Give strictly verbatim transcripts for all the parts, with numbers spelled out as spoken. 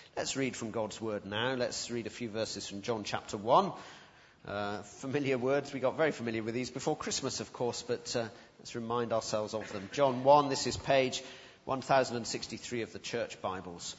Let's read from God's word now. Let's read a few verses from John chapter one. Uh, familiar words. We got very familiar with these before Christmas, of course, but uh, let's remind ourselves of them. John one, this is page one thousand sixty-three of the Church Bibles.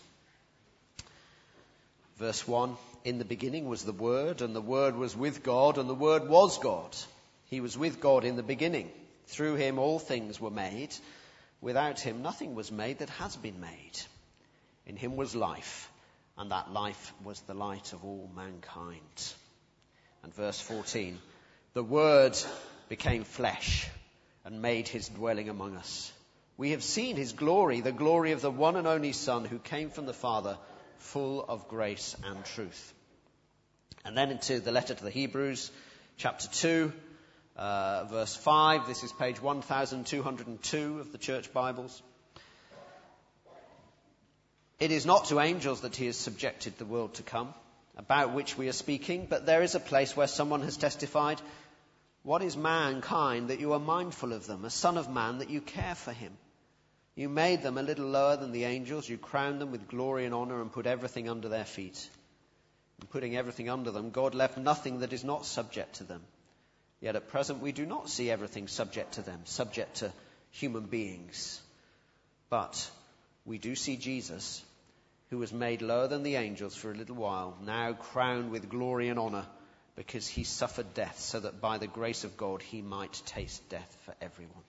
Verse one, in the beginning was the Word, and the Word was with God, and the Word was God. He was with God in the beginning. Through him all things were made. Without him nothing was made that has been made. In him was life, and that life was the light of all mankind. And verse fourteen, the Word became flesh and made his dwelling among us. We have seen his glory, the glory of the one and only Son who came from the Father, full of grace and truth. And then into the letter to the Hebrews, chapter two, uh, verse five. This is page one thousand two hundred two of the Church Bibles. It is not to angels that he has subjected the world to come, about which we are speaking, but there is a place where someone has testified, what is mankind that you are mindful of them, a son of man that you care for him? You made them a little lower than the angels, you crowned them with glory and honor and put everything under their feet. In putting everything under them, God left nothing that is not subject to them. Yet at present we do not see everything subject to them, subject to human beings. But we do see Jesus, who was made lower than the angels for a little while, now crowned with glory and honor, because he suffered death, so that by the grace of God he might taste death for everyone.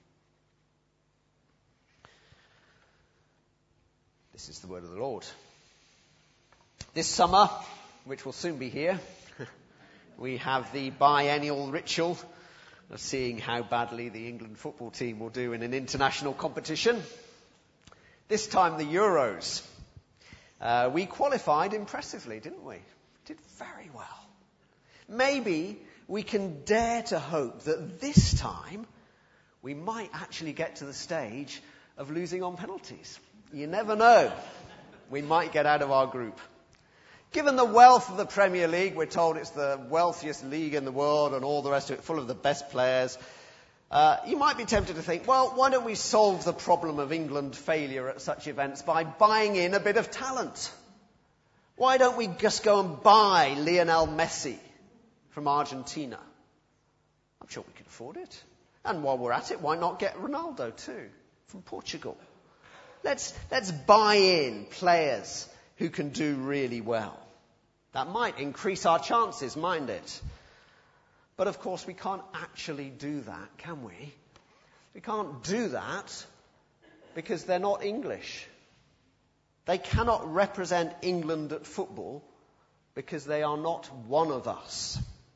This is the word of the Lord. This summer, which will soon be here, we have the biennial ritual of seeing how badly the England football team will do in an international competition. This time the Euros. Uh, we qualified impressively, didn't we? Did very well. Maybe we can dare to hope that this time we might actually get to the stage of losing on penalties. You never know. We might get out of our group. Given the wealth of the Premier League, we're told it's the wealthiest league in the world and all the rest of it, full of the best players. Uh, you might be tempted to think, well, why don't we solve the problem of England failure at such events by buying in a bit of talent? Why don't we just go and buy Lionel Messi from Argentina? I'm sure we can afford it. And while we're at it, why not get Ronaldo too, from Portugal? Let's, let's buy in players who can do really well. That might increase our chances, mightn't it? But of course we can't actually do that, can we? We can't do that because they're not English. They cannot represent England at football because they are not one of us.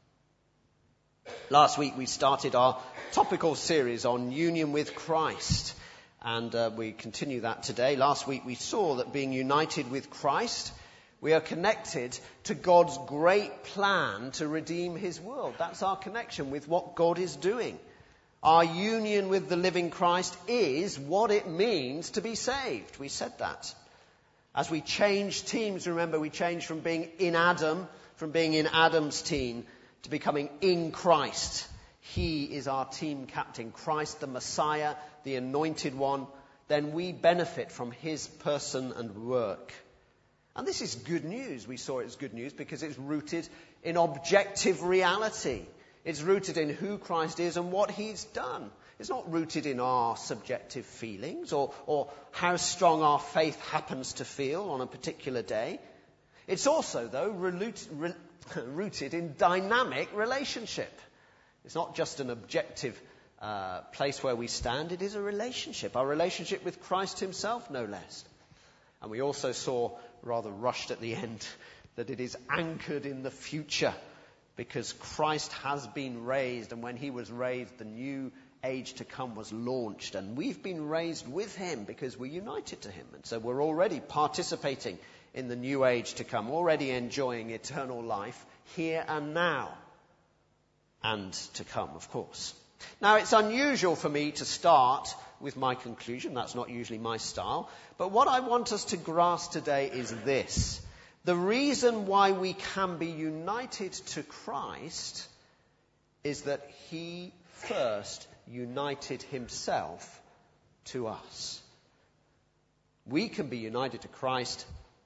Last week we started our topical series on union with Christ, and uh, we continue that today. Last week we saw that being united with Christ, we are connected to God's great plan to redeem his world. That's our connection with what God is doing. Our union with the living Christ is what it means to be saved. We said that. As we change teams, remember, we change from being in Adam, from being in Adam's team, to becoming in Christ. He is our team captain, Christ the Messiah, the anointed one. Then we benefit from his person and work. And this is good news. We saw it as good news because it's rooted in objective reality. It's rooted in who Christ is and what he's done. It's not rooted in our subjective feelings or, or how strong our faith happens to feel on a particular day. It's also, though, rooted, rooted in dynamic relationship. It's not just an objective uh, place where we stand. It is a relationship. Our relationship with Christ himself, no less. And we also saw, rather rushed at the end, that it is anchored in the future because Christ has been raised, and when he was raised, the new age to come was launched, and we've been raised with him because we're united to him. And so we're already participating in the new age to come, already enjoying eternal life here and now, and to come, of course. Now, it's unusual for me to start with my conclusion. That's not usually my style. But what I want us to grasp today is this. The reason why we can be united to Christ is that he first united himself to us. We can be united to Christ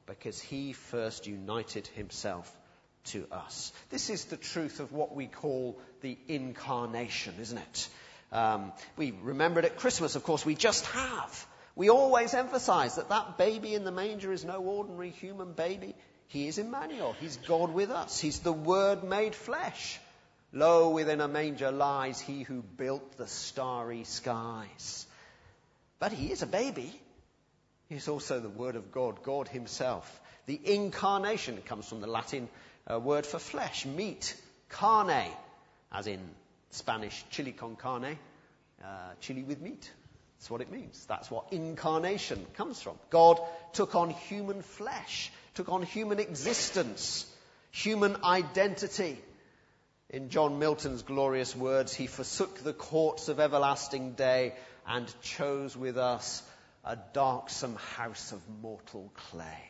because he first united himself to us. This is the truth of what we call the incarnation, isn't it? Um, we remember it at Christmas, of course, we just have. We always emphasize that that baby in the manger is no ordinary human baby. He is Emmanuel. He's God with us. He's the Word made flesh. Lo, within a manger lies he who built the starry skies. But he is a baby. He is also the Word of God, God himself. The incarnation comes from the Latin uh, word for flesh, meat, carne, as in Spanish chili con carne, uh, chili with meat. That's what it means. That's what incarnation comes from. God took on human flesh, took on human existence, human identity. In John Milton's glorious words, he forsook the courts of everlasting day and chose with us a darksome house of mortal clay.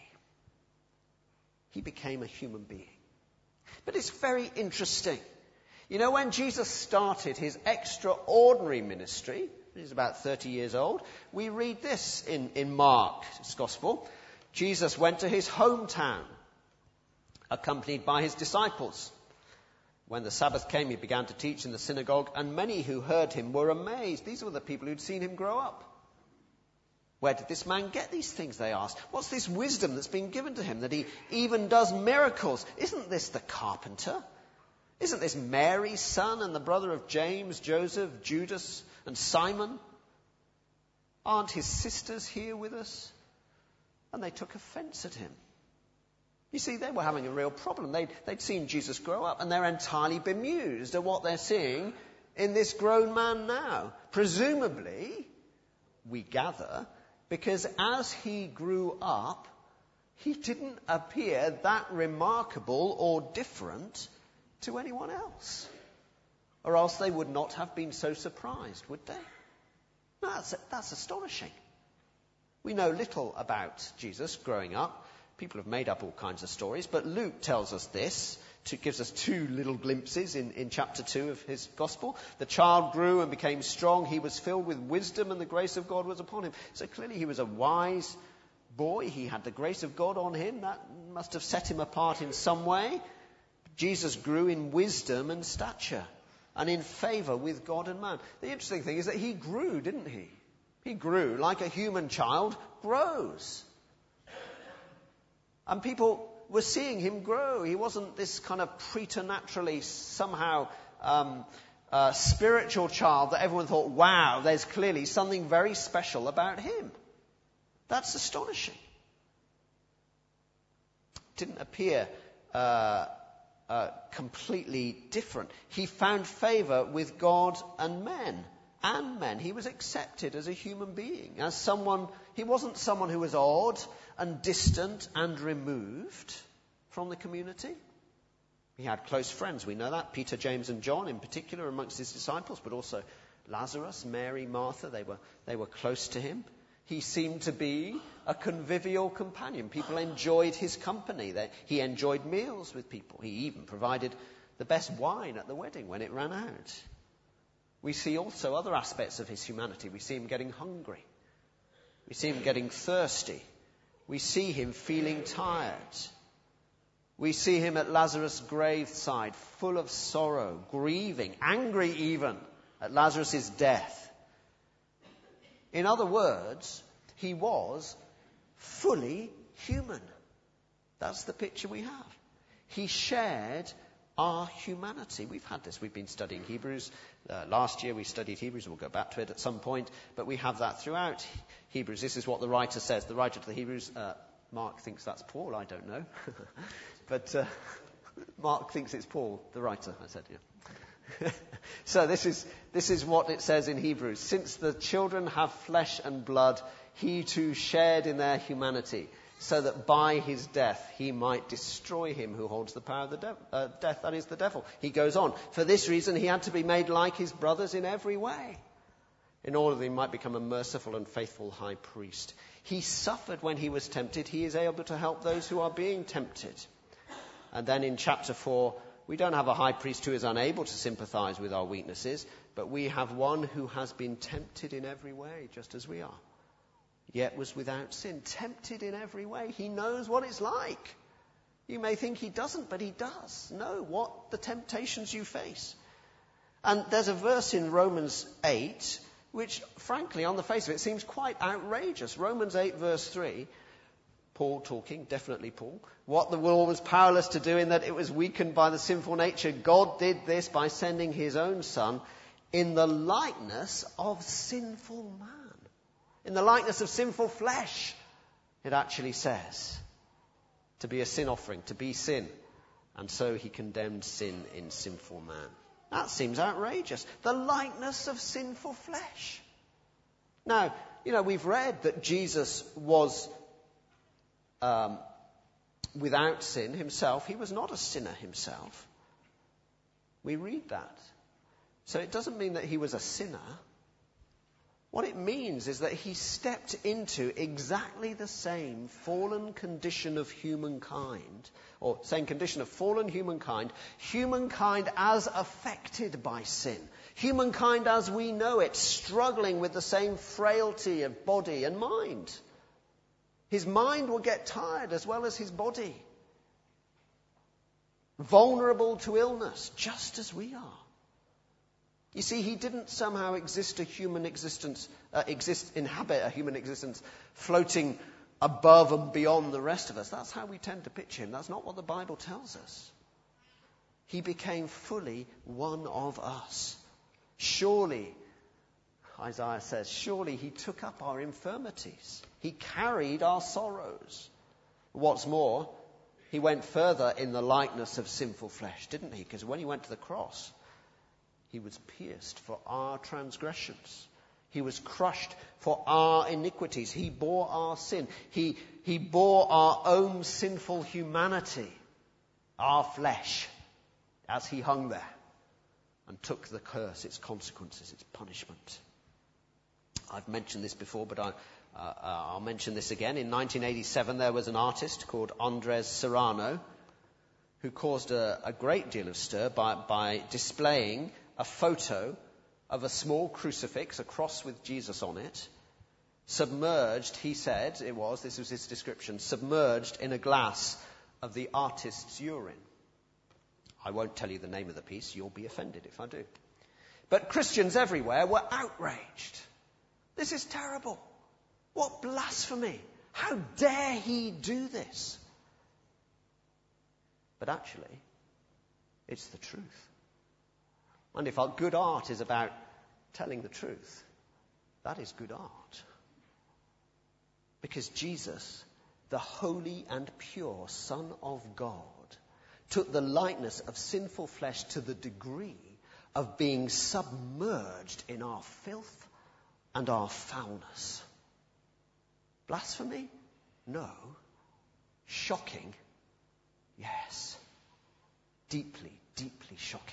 He became a human being. But it's very interesting. You know, when Jesus started his extraordinary ministry, he's about thirty years old, we read this in, in Mark's Gospel. Jesus went to his hometown, accompanied by his disciples. When the Sabbath came, he began to teach in the synagogue, and many who heard him were amazed. These were the people who'd seen him grow up. Where did this man get these things, they asked? What's this wisdom that's been given to him, that he even does miracles? Isn't this the carpenter? Isn't this Mary's son and the brother of James, Joseph, Judas, and Simon? Aren't his sisters here with us? And they took offense at him. You see, they were having a real problem. They'd, they'd seen Jesus grow up, and they're entirely bemused at what they're seeing in this grown man now. Presumably, we gather, because as he grew up, he didn't appear that remarkable or different to anyone else. Or else they would not have been so surprised, would they? No, that's, that's astonishing. We know little about Jesus growing up. People have made up all kinds of stories, but Luke tells us this, to, gives us two little glimpses in, in chapter two of his gospel. The child grew and became strong. He was filled with wisdom, and the grace of God was upon him. So clearly he was a wise boy. He had the grace of God on him. That must have set him apart in some way. Jesus grew in wisdom and stature and in favor with God and man. The interesting thing is that he grew, didn't he? He grew like a human child grows. And people were seeing him grow. He wasn't this kind of preternaturally somehow um, uh, spiritual child that everyone thought, wow, there's clearly something very special about him. That's astonishing. Didn't appear uh, uh, completely different. He found favor with God and men. And men. He was accepted as a human being, as someone. He wasn't someone who was odd and distant and removed from the community. He had close friends, we know that. Peter, James and John in particular amongst his disciples, but also Lazarus, Mary, Martha, they were, they were close to him. He seemed to be a convivial companion. People enjoyed his company. They, he enjoyed meals with people. He even provided the best wine at the wedding when it ran out. We see also other aspects of his humanity. We see him getting hungry. We see him getting thirsty. We see him feeling tired. We see him at Lazarus' graveside, full of sorrow, grieving, angry even at Lazarus' death. In other words, he was fully human. That's the picture we have. He shared our humanity. We've had this. We've been studying Hebrews. Uh, last year we studied Hebrews. We'll go back to it at some point. But we have that throughout Hebrews. This is what the writer says. The writer to the Hebrews, uh, Mark thinks that's Paul. I don't know. but uh, Mark thinks it's Paul, the writer. I said, yeah. So this is, this is what it says in Hebrews. Since the children have flesh and blood, he too shared in their humanity, so that by his death he might destroy him who holds the power of the de- uh, death, that is the devil. He goes on. For this reason he had to be made like his brothers in every way, in order that he might become a merciful and faithful high priest. He suffered when he was tempted. He is able to help those who are being tempted. And then in chapter four, we don't have a high priest who is unable to sympathize with our weaknesses, but we have one who has been tempted in every way, just as we are, yet was without sin, tempted in every way. He knows what it's like. You may think he doesn't, but he does know what the temptations you face. And there's a verse in Romans eight, which, frankly, on the face of it, seems quite outrageous. Romans eight, verse three, Paul talking, definitely Paul. What the law was powerless to do in that it was weakened by the sinful nature, God did this by sending his own Son in the likeness of sinful man. In the likeness of sinful flesh, it actually says. To be a sin offering, to be sin. And so he condemned sin in sinful man. That seems outrageous. The likeness of sinful flesh. Now, you know, we've read that Jesus was um, without sin himself. He was not a sinner himself. We read that. So it doesn't mean that he was a sinner. What it means is that he stepped into exactly the same fallen condition of humankind, or same condition of fallen humankind, humankind as affected by sin, humankind as we know it, struggling with the same frailty of body and mind. His mind will get tired as well as his body. Vulnerable to illness, just as we are. You see, he didn't somehow exist a human existence, uh, exist, inhabit a human existence floating above and beyond the rest of us. That's how we tend to picture him. That's not what the Bible tells us. He became fully one of us. Surely, Isaiah says, surely he took up our infirmities. He carried our sorrows. What's more, he went further in the likeness of sinful flesh, didn't he? Because when he went to the cross, he was pierced for our transgressions. He was crushed for our iniquities. He bore our sin. He, he bore our own sinful humanity, our flesh, as he hung there and took the curse, its consequences, its punishment. I've mentioned this before, but I, uh, I'll mention this again. In nineteen eighty-seven, there was an artist called Andres Serrano who caused a, a great deal of stir by, by displaying a photo of a small crucifix, a cross with Jesus on it, submerged, he said it was, this was his description, submerged in a glass of the artist's urine. I won't tell you the name of the piece, you'll be offended if I do. But Christians everywhere were outraged. This is terrible. What blasphemy. How dare he do this? But actually, it's the truth. And if our good art is about telling the truth, that is good art. Because Jesus, the holy and pure Son of God, took the likeness of sinful flesh to the degree of being submerged in our filth and our foulness. Blasphemy? No. Shocking? Yes. Deeply, deeply shocking.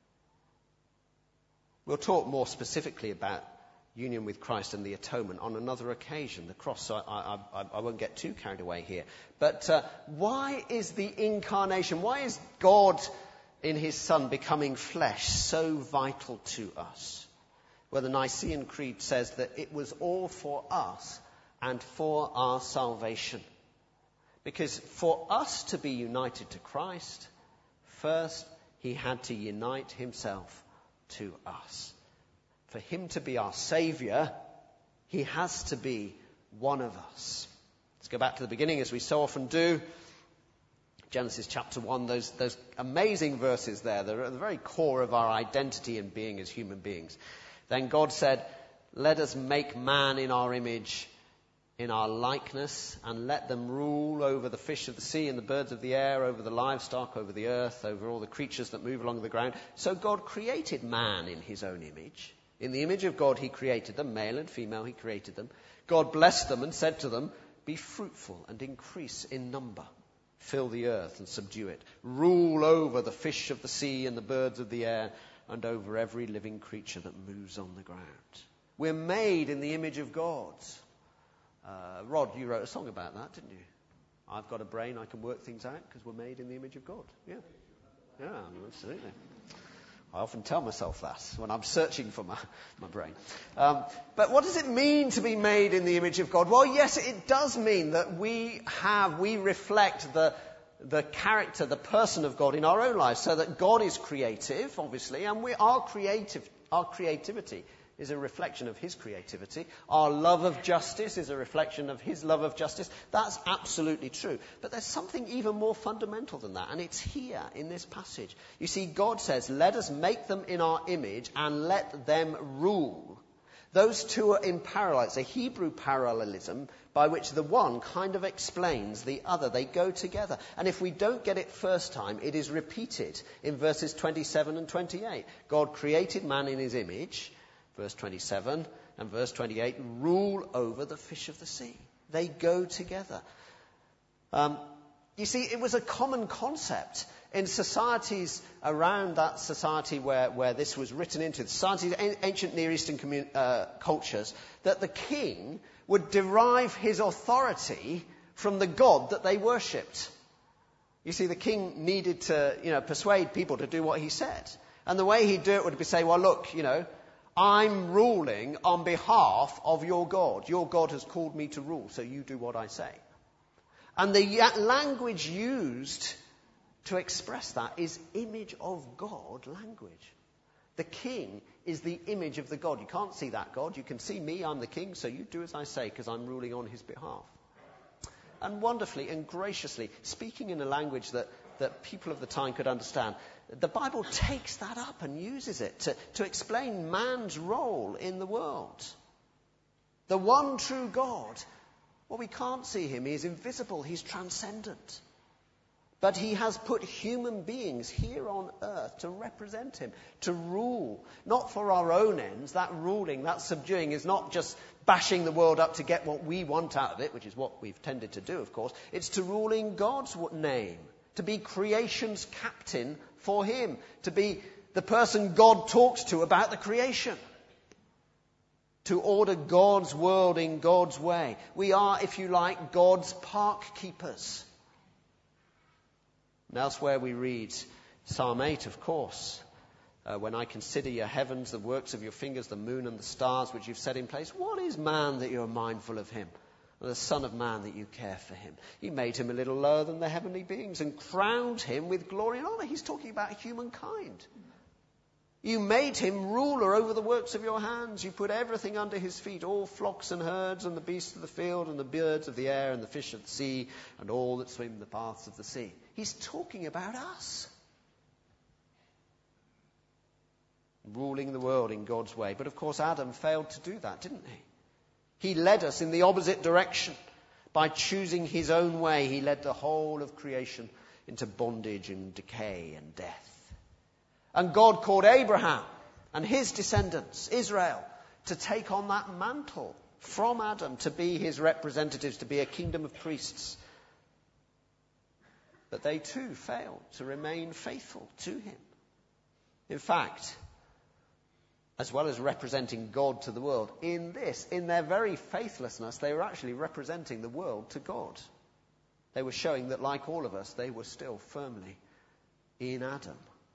We'll talk more specifically about union with Christ and the atonement on another occasion, the cross, so I, I, I won't get too carried away here. But uh, why is the incarnation, why is God in his Son becoming flesh so vital to us? Well, the Nicene Creed says that it was all for us and for our salvation. Because for us to be united to Christ, first he had to unite himself to us. For him to be our Saviour, he has to be one of us. Let's go back to the beginning, as we so often do. Genesis chapter one, those, those amazing verses there, they're at the very core of our identity and being as human beings. Then God said, let us make man in our image, in our likeness, and let them rule over the fish of the sea and the birds of the air, over the livestock, over the earth, over all the creatures that move along the ground. So God created man in his own image. In the image of God he created them, male and female he created them. God blessed them and said to them, be fruitful and increase in number. Fill the earth and subdue it. Rule over the fish of the sea and the birds of the air, and over every living creature that moves on the ground. We're made in the image of God. Uh, Rod, you wrote a song about that, didn't you? I've got a brain, I can work things out because we're made in the image of God. Yeah, yeah, absolutely. I often tell myself that when I'm searching for my, my brain. Um, but what does it mean to be made in the image of God? Well, yes, it does mean that we have, we reflect the, the character, the person of God in our own lives, so that God is creative, obviously, and we are creative, our creativity is a reflection of his creativity. Our love of justice is a reflection of his love of justice. That's absolutely true. But there's something even more fundamental than that, and it's here in this passage. You see, God says, let us make them in our image and let them rule. Those two are in parallel. It's a Hebrew parallelism by which the one kind of explains the other. They go together. And if we don't get it first time, it is repeated in verses twenty-seven and twenty-eight. God created man in his image, verse twenty-seven, and verse twenty-eight, rule over the fish of the sea. They go together. Um, you see, it was a common concept in societies around that society where, where this was written into, the societies, ancient Near Eastern commun- uh, cultures, that the king would derive his authority from the god that they worshipped. You see, the king needed to, you know, persuade people to do what he said. And the way he'd do it would be say, well, look, you know, I'm ruling on behalf of your God. Your God has called me to rule, so you do what I say. And the language used to express that is image of God language. The king is the image of the God. You can't see that God. You can see me, I'm the king, so you do as I say because I'm ruling on his behalf. And wonderfully and graciously, speaking in a language that, that people of the time could understand, the Bible takes that up and uses it to, to explain man's role in the world. The one true God, well, we can't see him. He is invisible. He's transcendent. But he has put human beings here on earth to represent him, to rule, not for our own ends. That ruling, that subduing is not just bashing the world up to get what we want out of it, which is what we've tended to do, of course. It's to rule in God's name, to be creation's captain for him, to be the person God talks to about the creation, to order God's world in God's way. We are, if you like, God's park keepers. And elsewhere we read Psalm eight, of course, uh, when I consider your heavens, the works of your fingers, the moon and the stars which you've set in place. What is man that you are mindful of him? And the Son of Man that you care for him. You made him a little lower than the heavenly beings and crowned him with glory and honor. He's talking about humankind. You made him ruler over the works of your hands. You put everything under his feet, all flocks and herds and the beasts of the field and the birds of the air and the fish of the sea and all that swim the paths of the sea. He's talking about us. Ruling the world in God's way. But of course Adam failed to do that, didn't he? He led us in the opposite direction. By choosing his own way, he led the whole of creation into bondage and decay and death. And God called Abraham and his descendants, Israel, to take on that mantle from Adam, to be his representatives, to be a kingdom of priests. But they too failed to remain faithful to him. In fact, as well as representing God to the world, in this, in their very faithlessness, they were actually representing the world to God. They were showing that, like all of us, they were still firmly in Adam.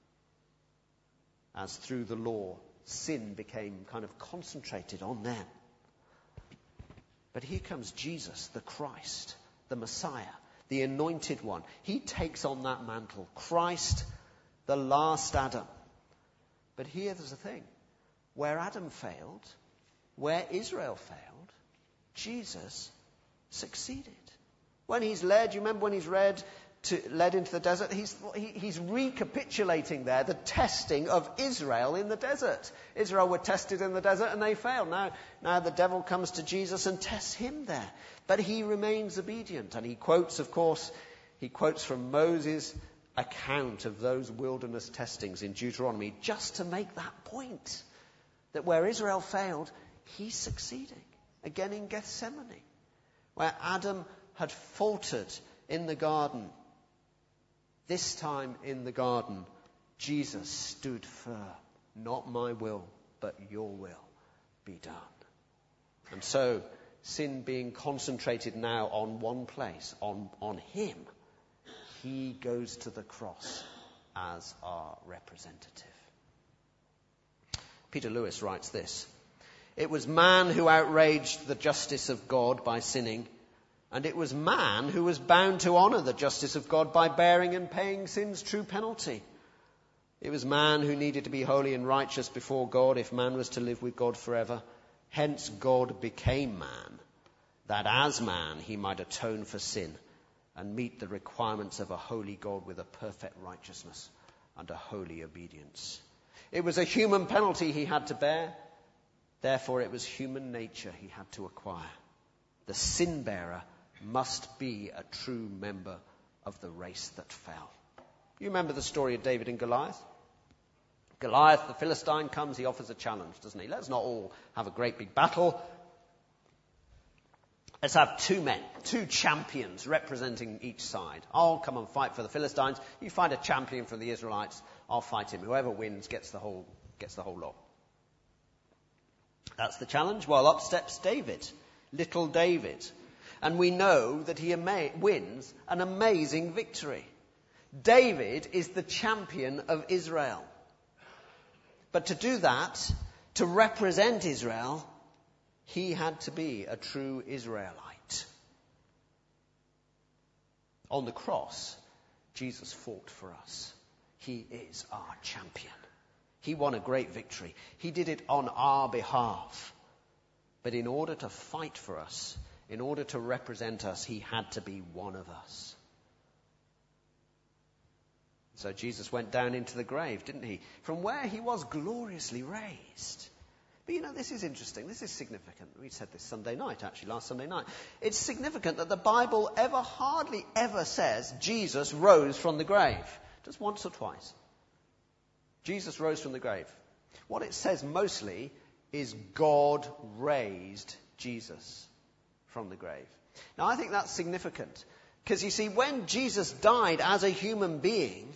As through the law, sin became kind of concentrated on them. But here comes Jesus, the Christ, the Messiah, the anointed one. He takes on that mantle. Christ, the last Adam. But here there's the thing. Where Adam failed, where Israel failed, Jesus succeeded. When he's led, you remember when he's read to, led into the desert, he's, he, he's recapitulating there the testing of Israel in the desert. Israel were tested in the desert and they failed. Now, now the devil comes to Jesus and tests him there. But he remains obedient. And he quotes, of course, he quotes from Moses' account of those wilderness testings in Deuteronomy just to make that point. That where Israel failed, he's succeeding. Again in Gethsemane, where Adam had faltered in the garden. This time in the garden, Jesus stood firm. Not my will, but your will be done. And so, sin being concentrated now on one place, on, on him, he goes to the cross as our representative. Peter Lewis writes this: "It was man who outraged the justice of God by sinning, and it was man who was bound to honour the justice of God by bearing and paying sin's true penalty. It was man who needed to be holy and righteous before God if man was to live with God forever. Hence God became man, that as man he might atone for sin and meet the requirements of a holy God with a perfect righteousness and a holy obedience. It was a human penalty he had to bear. Therefore it was human nature he had to acquire. The sin bearer must be a true member of the race that fell." You remember the story of David and Goliath? Goliath, the Philistine, comes, he offers a challenge, doesn't he? Let's not all have a great big battle. Let's have two men, two champions representing each side. I'll come and fight for the Philistines. You find a champion for the Israelites. I'll fight him. Whoever wins gets the whole, gets the whole lot. That's the challenge. Well, up steps David, little David. And we know that he ama- wins an amazing victory. David is the champion of Israel. But to do that, to represent Israel, he had to be a true Israelite. On the cross, Jesus fought for us. He is our champion. He won a great victory. He did it on our behalf. But in order to fight for us, in order to represent us, he had to be one of us. So Jesus went down into the grave, didn't he? From where he was gloriously raised. But you know, this is interesting. This is significant. We said this Sunday night, actually, last Sunday night. It's significant that the Bible ever, hardly ever says Jesus rose from the grave. Just once or twice. Jesus rose from the grave. What it says mostly is God raised Jesus from the grave. Now, I think that's significant. Because you see, when Jesus died as a human being,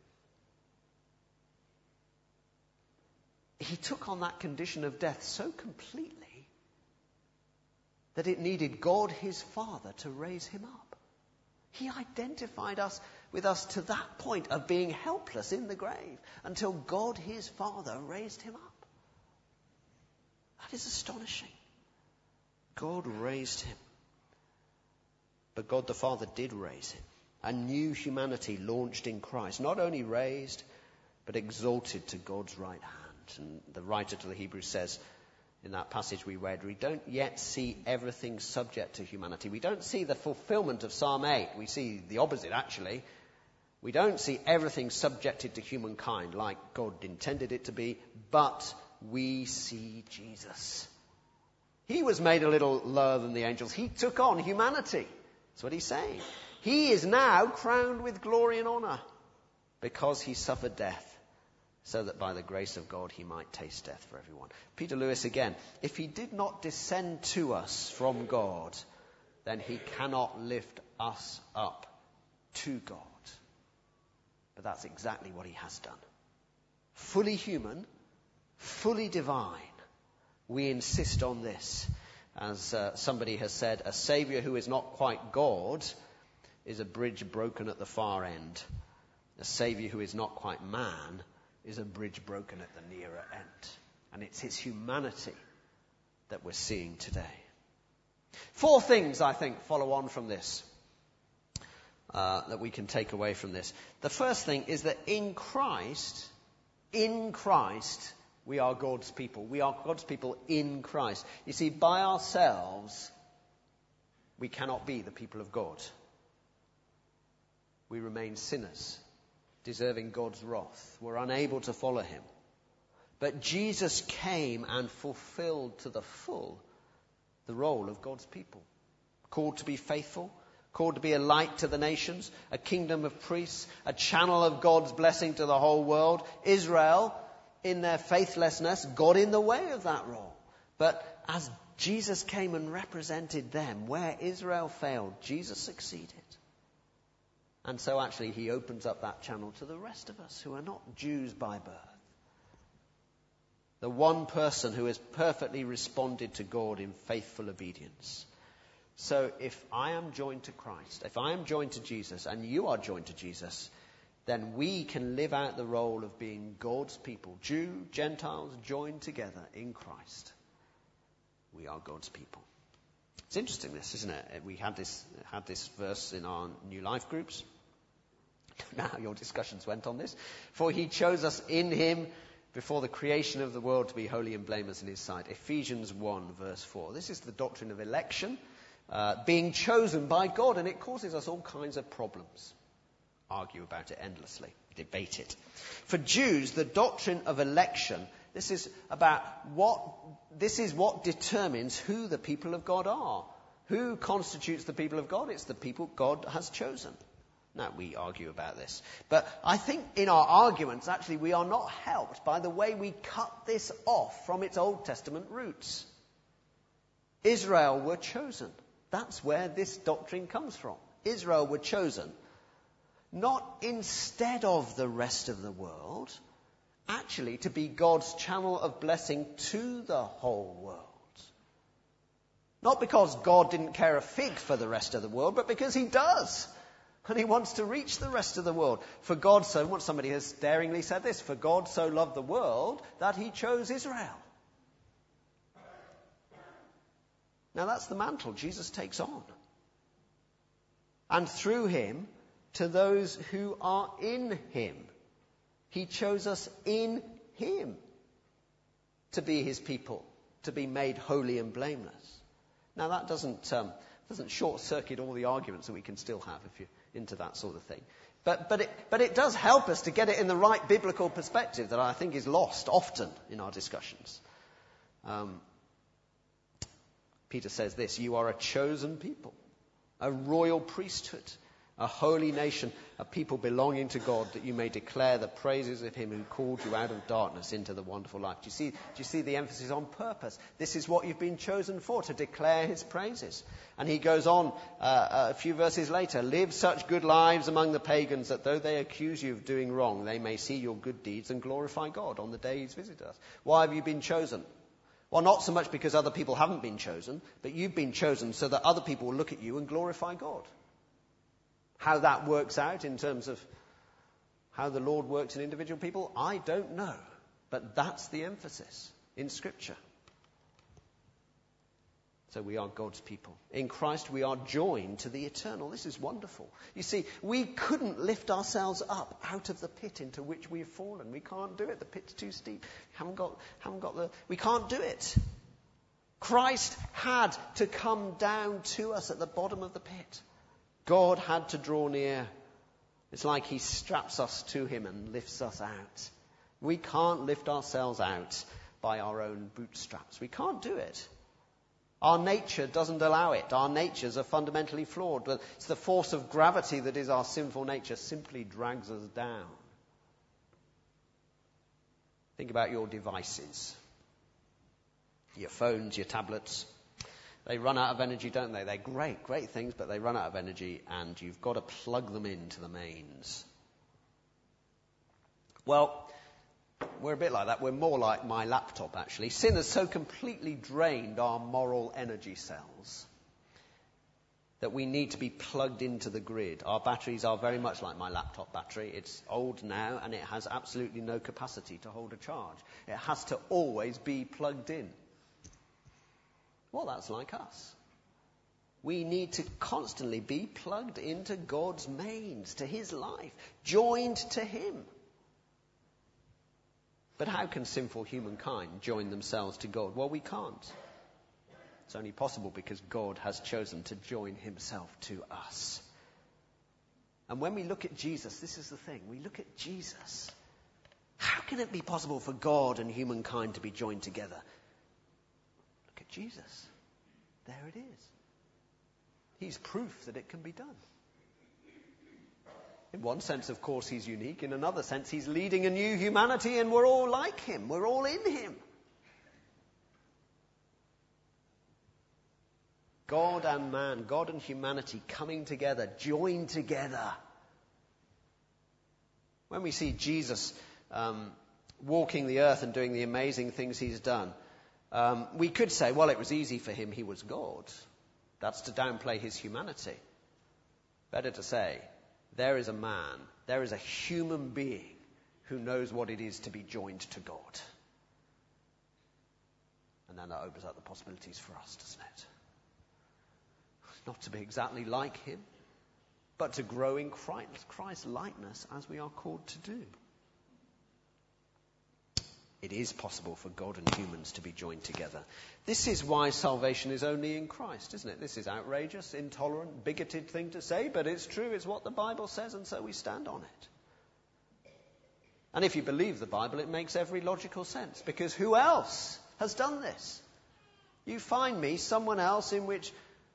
he took on that condition of death so completely that it needed God his Father to raise him up. He identified us with us to that point of being helpless in the grave until God his Father raised him up. That is astonishing. God raised him. But God the Father did raise him. A new humanity launched in Christ. Not only raised, but exalted to God's right hand. And the writer to the Hebrews says, in that passage we read, we don't yet see everything subject to humanity. We don't see the fulfillment of Psalm eight. We see the opposite, actually. We don't see everything subjected to humankind like God intended it to be, but we see Jesus. He was made a little lower than the angels. He took on humanity. That's what he's saying. He is now crowned with glory and honor because he suffered death, so that by the grace of God he might taste death for everyone. Peter Lewis again, if he did not descend to us from God, then he cannot lift us up to God. But that's exactly what he has done. Fully human, fully divine. We insist on this. As uh, somebody has said, a saviour who is not quite God is a bridge broken at the far end. A saviour who is not quite man is a bridge broken at the nearer end. And it's his humanity that we're seeing today. Four things, I think, follow on from this, uh, that we can take away from this. The first thing is that in Christ, in Christ, we are God's people. We are God's people in Christ. You see, by ourselves, we cannot be the people of God. We remain sinners, deserving God's wrath. We're unable to follow him. But Jesus came and fulfilled to the full the role of God's people. Called to be faithful, called to be a light to the nations, a kingdom of priests, a channel of God's blessing to the whole world. Israel, in their faithlessness, got in the way of that role. But as Jesus came and represented them, where Israel failed, Jesus succeeded. And so actually he opens up that channel to the rest of us who are not Jews by birth. The one person who has perfectly responded to God in faithful obedience. So if I am joined to Christ, if I am joined to Jesus, and you are joined to Jesus, then we can live out the role of being God's people. Jew, Gentiles, joined together in Christ. We are God's people. It's interesting, this, isn't it? We had this had this verse in our New Life groups. I don't know how your discussions went on this. For he chose us in him before the creation of the world to be holy and blameless in his sight. Ephesians one, verse four. This is the doctrine of election, uh, being chosen by God, and it causes us all kinds of problems. Argue about it endlessly, debate it. For Jews, the doctrine of election, this is about what, this is what determines who the people of God are. Who constitutes the people of God? It's the people God has chosen. Now, we argue about this. But I think in our arguments, actually, we are not helped by the way we cut this off from its Old Testament roots. Israel were chosen. That's where this doctrine comes from. Israel were chosen, not instead of the rest of the world, actually to be God's channel of blessing to the whole world. Not because God didn't care a fig for the rest of the world, but because he does. And he wants to reach the rest of the world. For God so, what somebody has daringly said this, for God so loved the world that he chose Israel. Now that's the mantle Jesus takes on. And through him, to those who are in him. He chose us in him to be his people, to be made holy and blameless. Now that doesn't um, doesn't short-circuit all the arguments that we can still have if you're into that sort of thing. But, but, it, but it does help us to get it in the right biblical perspective that I think is lost often in our discussions. Um, Peter says this, you are a chosen people, a royal priesthood, a holy nation, a people belonging to God, that you may declare the praises of him who called you out of darkness into the wonderful light. Do you see, do you see the emphasis on purpose? This is what you've been chosen for, to declare his praises. And he goes on uh, a few verses later, live such good lives among the pagans that though they accuse you of doing wrong, they may see your good deeds and glorify God on the day he's visited us. Why have you been chosen? Well, not so much because other people haven't been chosen, but you've been chosen so that other people will look at you and glorify God. How that works out in terms of how the Lord works in individual people, I don't know. But that's the emphasis in Scripture. So we are God's people. In Christ we are joined to the eternal. This is wonderful. You see, we couldn't lift ourselves up out of the pit into which we've fallen. We can't do it. The pit's too steep. Haven't got, haven't got the. We can't do it. Christ had to come down to us at the bottom of the pit. God had to draw near. It's like he straps us to him and lifts us out. We can't lift ourselves out by our own bootstraps. We can't do it. Our nature doesn't allow it. Our natures are fundamentally flawed. But it's the force of gravity that is our sinful nature simply drags us down. Think about your devices. Your phones, your tablets. They run out of energy, don't they? They're great, great things, but they run out of energy and you've got to plug them into the mains. Well, we're a bit like that. We're more like my laptop, actually. Sin has so completely drained our moral energy cells that we need to be plugged into the grid. Our batteries are very much like my laptop battery. It's old now and it has absolutely no capacity to hold a charge. It has to always be plugged in. Well, that's like us. We need to constantly be plugged into God's mains, to his life, joined to him. But how can sinful humankind join themselves to God? Well, we can't. It's only possible because God has chosen to join himself to us. And when we look at Jesus, this is the thing. We look at Jesus. How can it be possible for God and humankind to be joined together? Look at Jesus. There it is. He's proof that it can be done. In one sense, of course, he's unique. In another sense, he's leading a new humanity and we're all like him. We're all in him. God and man, God and humanity coming together, joined together. When we see Jesus um, walking the earth and doing the amazing things he's done, um, we could say, well, it was easy for him, he was God. That's to downplay his humanity. Better to say there is a man, there is a human being who knows what it is to be joined to God. And then that opens up the possibilities for us, doesn't it? Not to be exactly like him, but to grow in Christ, Christ's likeness as we are called to do. It is possible for God and humans to be joined together. This is why salvation is only in Christ, isn't it? This is outrageous, intolerant, bigoted thing to say, but it's true. It's what the Bible says, and so we stand on it. And if you believe the Bible, it makes every logical sense, because who else has done this? You find me someone else in which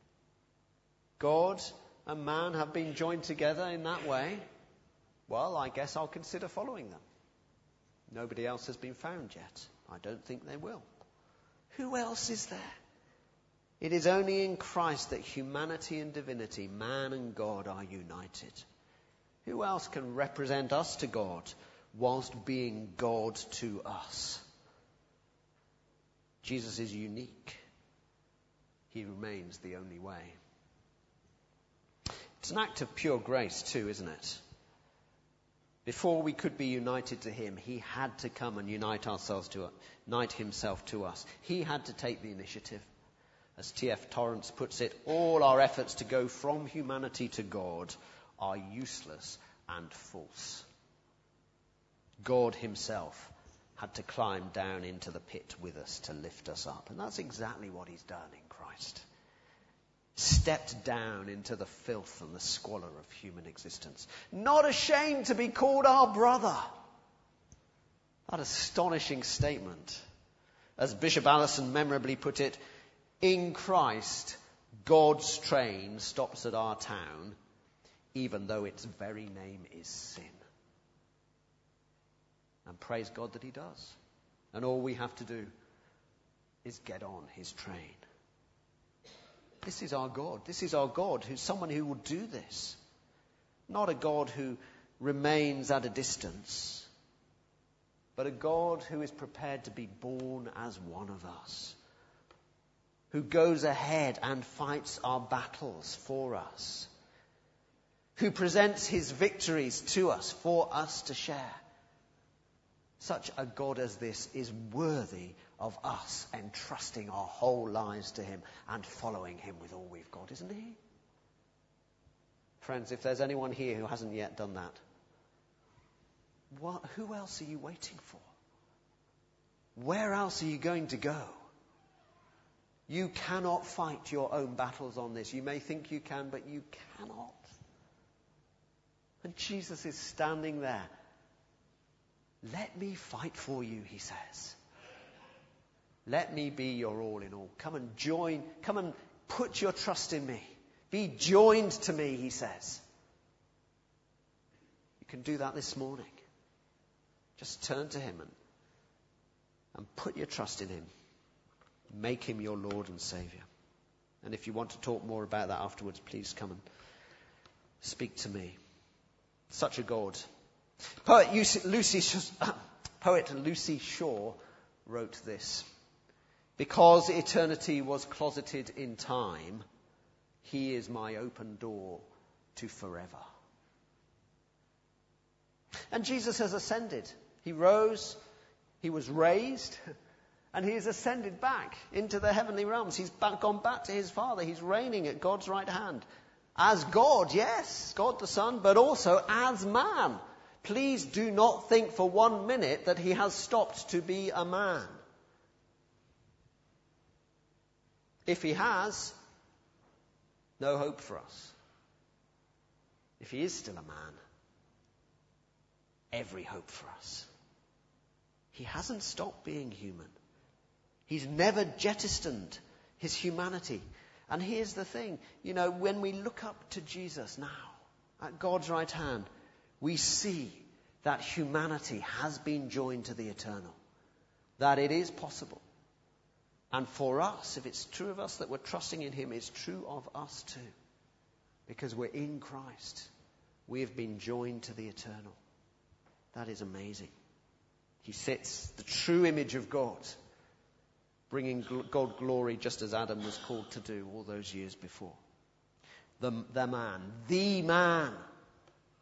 God and man have been joined together in that way, well, I guess I'll consider following them. Nobody else has been found yet. I don't think they will. Who else is there? It is only in Christ that humanity and divinity, man and God, are united. Who else can represent us to God whilst being God to us? Jesus is unique. He remains the only way. It's an act of pure grace too, isn't it? Before we could be united to him, he had to come and unite ourselves to unite himself to us. He had to take the initiative. As T F Torrance puts it, all our efforts to go from humanity to God are useless and false. God himself had to climb down into the pit with us to lift us up. And that's exactly what he's done in Christ. Stepped down into the filth and the squalor of human existence. Not ashamed to be called our brother. That astonishing statement. As Bishop Allison memorably put it, in Christ, God's train stops at our town, even though its very name is sin. And praise God that he does. And all we have to do is get on his train. This is our God. This is our God, who's someone who will do this. Not a God who remains at a distance, but a God who is prepared to be born as one of us, who goes ahead and fights our battles for us, who presents his victories to us for us to share. Such a God as this is worthy of us entrusting our whole lives to him and following him with all we've got, isn't he? Friends, if there's anyone here who hasn't yet done that, what, who else are you waiting for? Where else are you going to go? You cannot fight your own battles on this. You may think you can, but you cannot. And Jesus is standing there. Let me fight for you, he says. Let me be your all in all. Come and join, come and put your trust in me. Be joined to me, he says. You can do that this morning. Just turn to him and, and put your trust in him. Make him your Lord and Saviour. And if you want to talk more about that afterwards, please come and speak to me. Such a God. Poet Lucy, Poet Lucy Shaw wrote this. Because eternity was closeted in time, he is my open door to forever. And Jesus has ascended. He rose, he was raised, and he has ascended back into the heavenly realms. He's back, gone back to his Father. He's reigning at God's right hand. As God, yes, God the Son, but also as man. Please do not think for one minute that he has stopped to be a man. If he has, no hope for us. If he is still a man, every hope for us. He hasn't stopped being human. He's never jettisoned his humanity. And here's the thing, you know, when we look up to Jesus now, at God's right hand, we see that humanity has been joined to the eternal. That it is possible. And for us, if it's true of us that we're trusting in him, it's true of us too. Because we're in Christ. We have been joined to the eternal. That is amazing. He sits, the true image of God, bringing God glory just as Adam was called to do all those years before. The, the man, the man,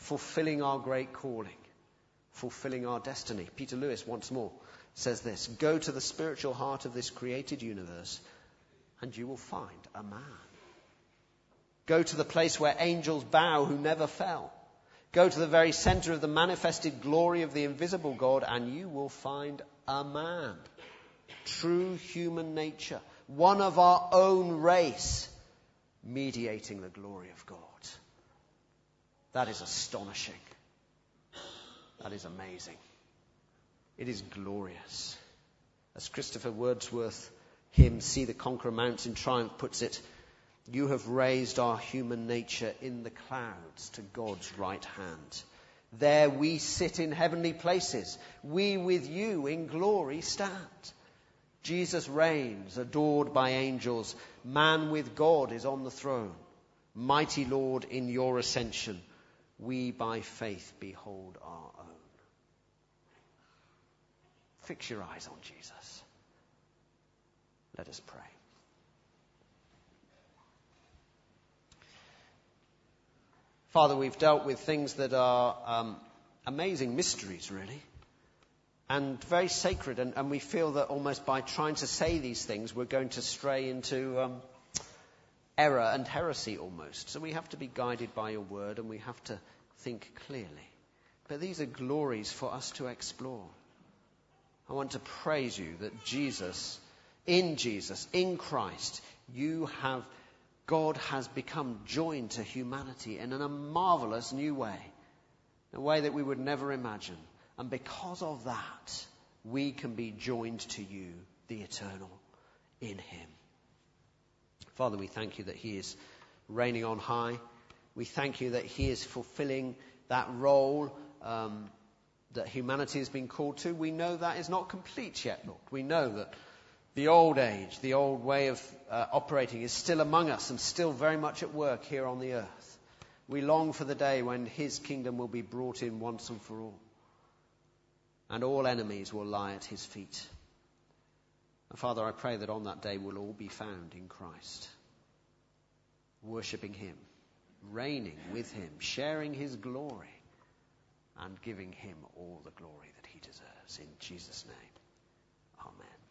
fulfilling our great calling, fulfilling our destiny. Peter Lewis once more says this: go to the spiritual heart of this created universe and you will find a man. Go to the place where angels bow who never fell. Go to the very center of the manifested glory of the invisible God and you will find a man. True human nature, one of our own race, mediating the glory of God. That is astonishing. That is amazing. It is glorious. As Christopher Wordsworth hymn See the Conqueror Mounts in Triumph puts it, you have raised our human nature in the clouds to God's right hand. There we sit in heavenly places. We with you in glory stand. Jesus reigns, adored by angels. Man with God is on the throne. Mighty Lord, in your ascension, we by faith behold our own. Fix your eyes on Jesus. Let us pray. Father, we've dealt with things that are um, amazing mysteries, really, and very sacred, and, and we feel that almost by trying to say these things, we're going to stray into um, error and heresy almost. So we have to be guided by your word, and we have to think clearly. But these are glories for us to explore. I want to praise you that Jesus, in Jesus, in Christ, you have God has become joined to humanity in a marvelous new way, a way that we would never imagine. And because of that, we can be joined to you, the eternal, in him. Father, we thank you that he is reigning on high. We thank you that he is fulfilling that role um, that humanity has been called to. We know that is not complete yet, Lord. We know that the old age, the old way of uh, operating is still among us and still very much at work here on the earth. We long for the day when his kingdom will be brought in once and for all. And all enemies will lie at his feet. And Father, I pray that on that day we'll all be found in Christ, worshipping him, reigning with him, sharing his glory, and giving him all the glory that he deserves. In Jesus' name, amen.